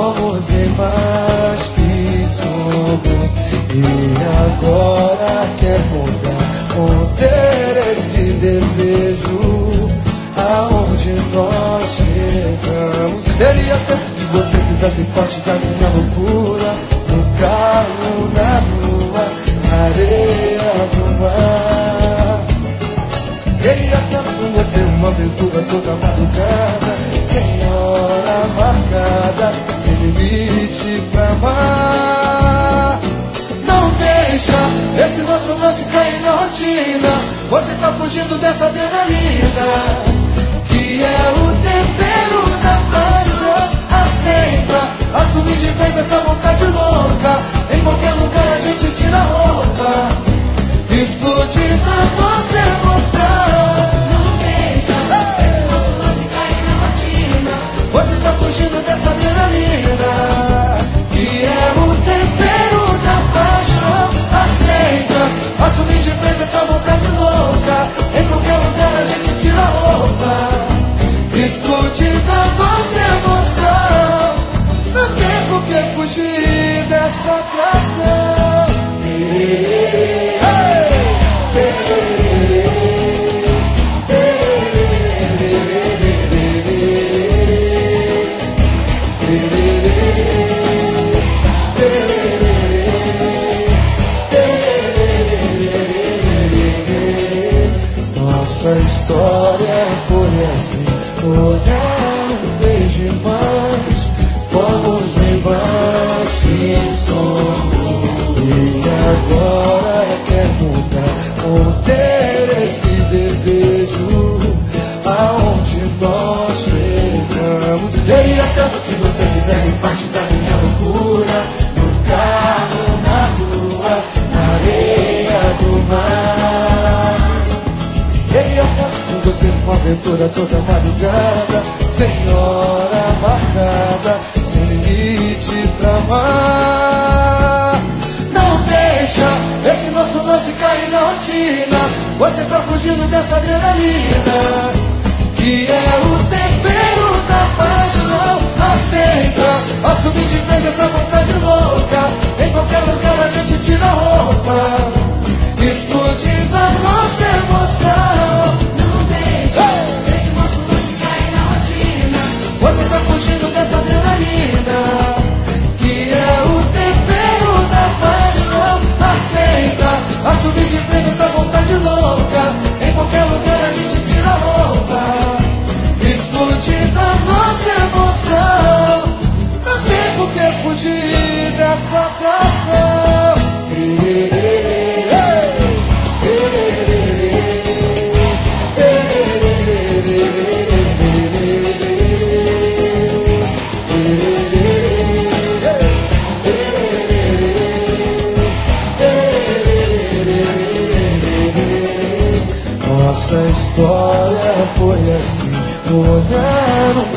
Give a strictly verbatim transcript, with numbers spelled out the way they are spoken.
fomos bem mais que somos. E agora quer mudar, conter esse desejo. Aonde nós chegamos. Queria tanto que você fizesse parte da minha loucura. No carro, na rua, na areia do mar. Queria tanto com você uma aventura toda madrugada, sem hora marcada, sem limite pra amar. Não deixa esse nosso lance cair na rotina. Você tá fugindo dessa adrenalina, que é o tempero da paixão. Aceita, assume de vez essa vontade louca. Em qualquer lugar a gente tira a roupa, explode da nossa emoção. Não deixa esse nosso lance cair na rotina. Você tá fugindo dessa adrenalina, que é o tempero da paixão. Aceita, assume de vez essa vontade louca. Em qualquer lugar a gente tira a roupa, explode da nossa emoção. Não tem por que fugir dessa atração. Hey! Nossa história foi assim, olhar um beijo mais, fomos bem mais que somos. E agora quer mudar, conter esse desejo. Aonde nós chegamos. Queria tanto que você fizesse parte da minha loucura. No carro, na rua, na areia do mar. Queria tanto com você uma aventura toda madrugada, sem hora marcada, sem limite pra amar. Não deixa esse nosso lance cair na rotina. Você tá fugindo dessa adrenalina, que é o tempero da paixão. Aceita, assume de vez essa vontade louca. Em qualquer lugar a gente tira a roupa, explode da nossa emoção. Não deixa esse nosso lance cair na rotina. Você tá fugindo dessa adrenalina, que é o tempero da paixão. Aceita, assume de vez essa vontade louca. Em qualquer lugar a gente tira a roupa, explode da nossa emoção. Não tem por que fugir dessa atração. Nossa história foi assim, olhar um